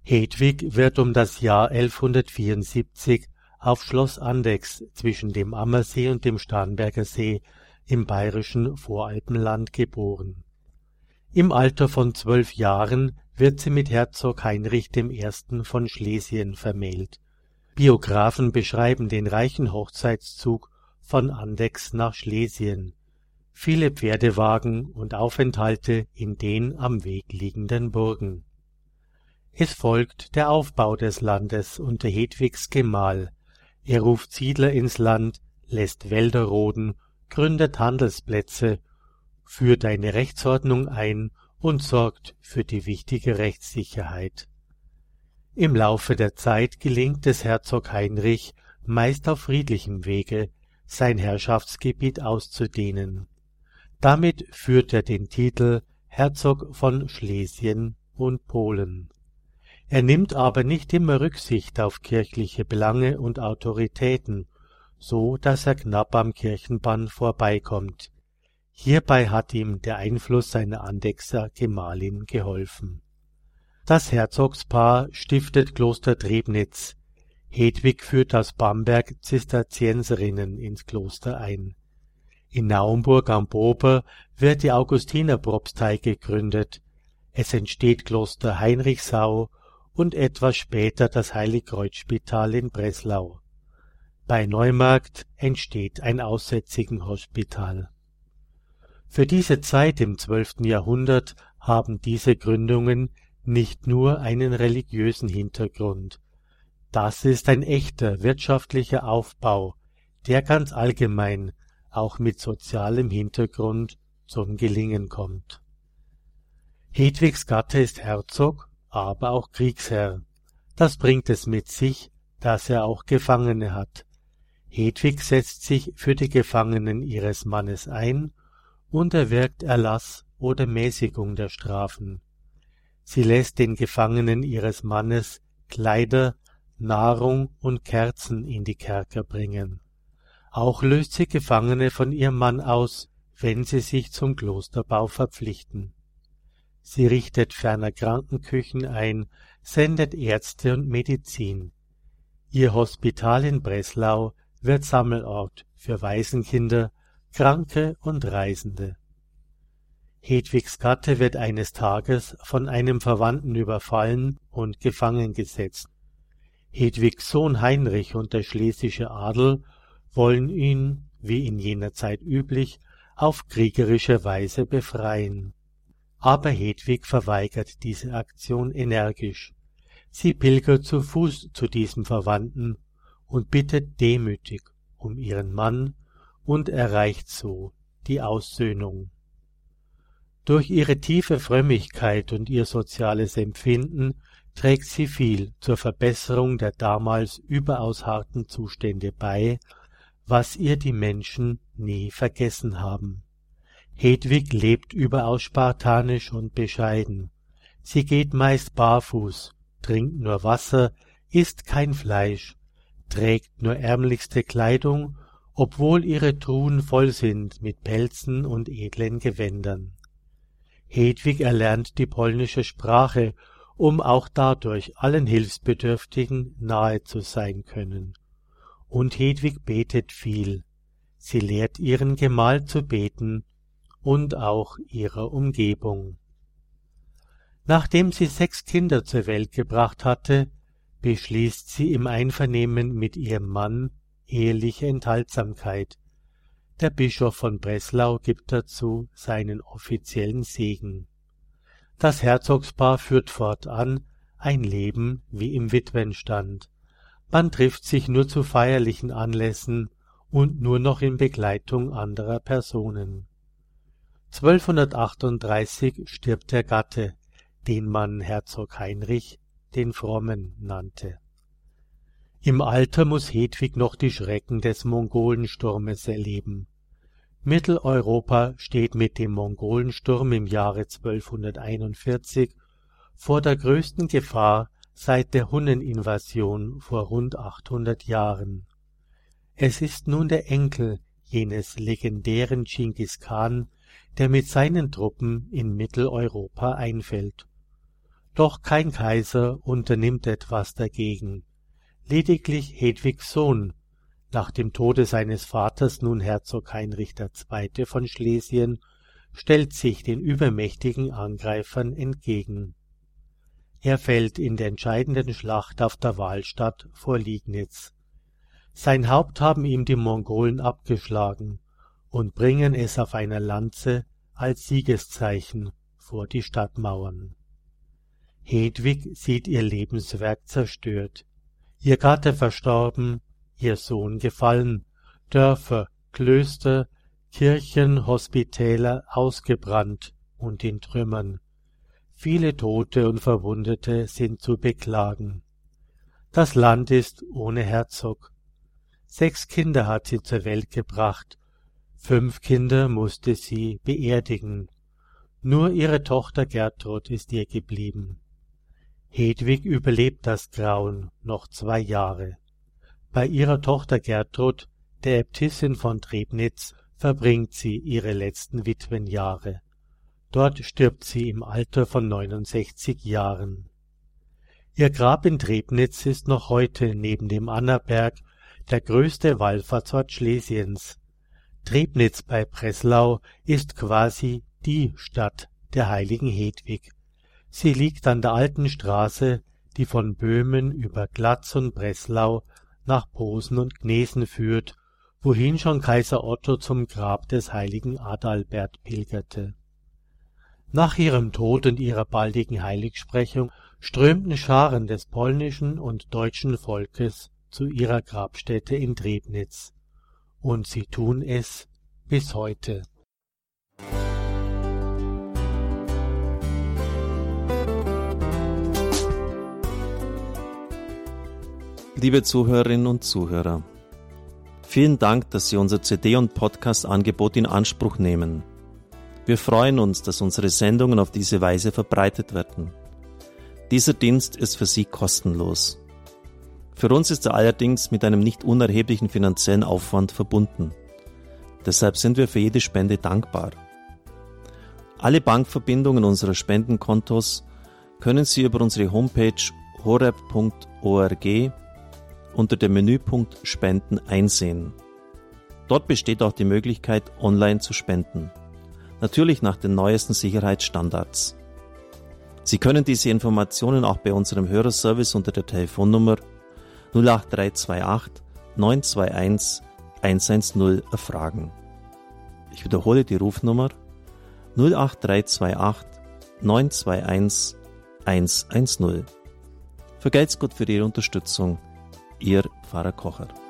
Hedwig wird um das Jahr 1174 auf Schloss Andechs zwischen dem Ammersee und dem Starnberger See im bayerischen Voralpenland geboren. Im Alter von 12 Jahren wird sie mit Herzog Heinrich I. von Schlesien vermählt. Biographen beschreiben den reichen Hochzeitszug von Andechs nach Schlesien, viele Pferdewagen und Aufenthalte in den am Weg liegenden Burgen. Es folgt der Aufbau des Landes unter Hedwigs Gemahl. Er ruft Siedler ins Land, lässt Wälder roden, gründet Handelsplätze, führt eine Rechtsordnung ein und sorgt für die wichtige Rechtssicherheit. Im Laufe der Zeit gelingt es Herzog Heinrich, meist auf friedlichem Wege, sein Herrschaftsgebiet auszudehnen. Damit führt er den Titel Herzog von Schlesien und Polen. Er nimmt aber nicht immer Rücksicht auf kirchliche Belange und Autoritäten, so dass er knapp am Kirchenbann vorbeikommt. Hierbei hat ihm der Einfluss seiner Andechser Gemahlin geholfen. Das Herzogspaar stiftet Kloster Trebnitz. Hedwig führt aus Bamberg Zisterzienserinnen ins Kloster ein. In Naumburg am Bober wird die Augustinerpropstei gegründet. Es entsteht Kloster Heinrichsau und etwas später das Heiligkreuzspital in Breslau. Bei Neumarkt entsteht ein Aussätzigenhospital. Für diese Zeit im 12. Jahrhundert haben diese Gründungen nicht nur einen religiösen Hintergrund. Das ist ein echter wirtschaftlicher Aufbau, der ganz allgemein auch mit sozialem Hintergrund zum Gelingen kommt. Hedwigs Gatte ist Herzog, aber auch Kriegsherr. Das bringt es mit sich, dass er auch Gefangene hat. Hedwig setzt sich für die Gefangenen ihres Mannes ein und erwirkt Erlass oder Mäßigung der Strafen. Sie lässt den Gefangenen ihres Mannes Kleider, Nahrung und Kerzen in die Kerker bringen. Auch löst sie Gefangene von ihrem Mann aus, wenn sie sich zum Klosterbau verpflichten. Sie richtet ferner Krankenküchen ein, sendet Ärzte und Medizin. Ihr Hospital in Breslau wird Sammelort für Waisenkinder, Kranke und Reisende. Hedwigs Gatte wird eines Tages von einem Verwandten überfallen und gefangen gesetzt. Hedwigs Sohn Heinrich und der schlesische Adel wollen ihn, wie in jener Zeit üblich, auf kriegerische Weise befreien. Aber Hedwig verweigert diese Aktion energisch. Sie pilgert zu Fuß zu diesem Verwandten und bittet demütig um ihren Mann und erreicht so die Aussöhnung. Durch ihre tiefe Frömmigkeit und ihr soziales Empfinden trägt sie viel zur Verbesserung der damals überaus harten Zustände bei, was ihr die Menschen nie vergessen haben. Hedwig lebt überaus spartanisch und bescheiden. Sie geht meist barfuß, trinkt nur Wasser, isst kein Fleisch, trägt nur ärmlichste Kleidung, obwohl ihre Truhen voll sind mit Pelzen und edlen Gewändern. Hedwig erlernt die polnische Sprache, um auch dadurch allen Hilfsbedürftigen nahe zu sein können. Und Hedwig betet viel. Sie lehrt ihren Gemahl zu beten und auch ihrer Umgebung. Nachdem sie 6 Kinder zur Welt gebracht hatte, beschließt sie im Einvernehmen mit ihrem Mann eheliche Enthaltsamkeit. Der Bischof von Breslau gibt dazu seinen offiziellen Segen. Das Herzogspaar führt fortan ein Leben wie im Witwenstand. Man trifft sich nur zu feierlichen Anlässen und nur noch in Begleitung anderer Personen. 1238 stirbt der Gatte, den man Herzog Heinrich, den Frommen, nannte. Im Alter muss Hedwig noch die Schrecken des Mongolensturmes erleben. Mitteleuropa steht mit dem Mongolensturm im Jahre 1241 vor der größten Gefahr seit der Hunneninvasion vor rund 800 Jahren. Es ist nun der Enkel jenes legendären Dschingis Khan, der mit seinen Truppen in Mitteleuropa einfällt. Doch kein Kaiser unternimmt etwas dagegen. Lediglich Hedwigs Sohn, nach dem Tode seines Vaters nun Herzog Heinrich II. Von Schlesien, stellt sich den übermächtigen Angreifern entgegen. Er fällt in der entscheidenden Schlacht auf der Wahlstatt vor Liegnitz. Sein Haupt haben ihm die Mongolen abgeschlagen und bringen es auf einer Lanze als Siegeszeichen vor die Stadtmauern. Hedwig sieht ihr Lebenswerk zerstört, ihr Gatte verstorben, ihr Sohn gefallen, Dörfer, Klöster, Kirchen, Hospitäler ausgebrannt und in Trümmern. Viele Tote und Verwundete sind zu beklagen. Das Land ist ohne Herzog. 6 Kinder hat sie zur Welt gebracht, 5 Kinder musste sie beerdigen. Nur ihre Tochter Gertrud ist ihr geblieben. Hedwig überlebt das Grauen noch 2 Jahre. Bei ihrer Tochter Gertrud, der Äbtissin von Trebnitz, verbringt sie ihre letzten Witwenjahre. Dort stirbt sie im Alter von 69 Jahren. Ihr Grab in Trebnitz ist noch heute neben dem Annaberg der größte Wallfahrtsort Schlesiens. Trebnitz bei Breslau ist quasi die Stadt der heiligen Hedwig. Sie liegt an der alten Straße, die von Böhmen über Glatz und Breslau nach Posen und Gnesen führt, wohin schon Kaiser Otto zum Grab des heiligen Adalbert pilgerte. Nach ihrem Tod und ihrer baldigen Heiligsprechung strömten Scharen des polnischen und deutschen Volkes zu ihrer Grabstätte in Trebnitz. Und sie tun es bis heute. Liebe Zuhörerinnen und Zuhörer, vielen Dank, dass Sie unser CD- und Podcast-Angebot in Anspruch nehmen. Wir freuen uns, dass unsere Sendungen auf diese Weise verbreitet werden. Dieser Dienst ist für Sie kostenlos. Für uns ist er allerdings mit einem nicht unerheblichen finanziellen Aufwand verbunden. Deshalb sind wir für jede Spende dankbar. Alle Bankverbindungen unserer Spendenkontos können Sie über unsere Homepage horeb.org unter dem Menüpunkt Spenden einsehen. Dort besteht auch die Möglichkeit, online zu spenden. Natürlich nach den neuesten Sicherheitsstandards. Sie können diese Informationen auch bei unserem Hörerservice unter der Telefonnummer 08328 921 110 erfragen. Ich wiederhole die Rufnummer 08328 921 110. Vergelt's Gott für Ihre Unterstützung. Ihr Pfarrer Kocher.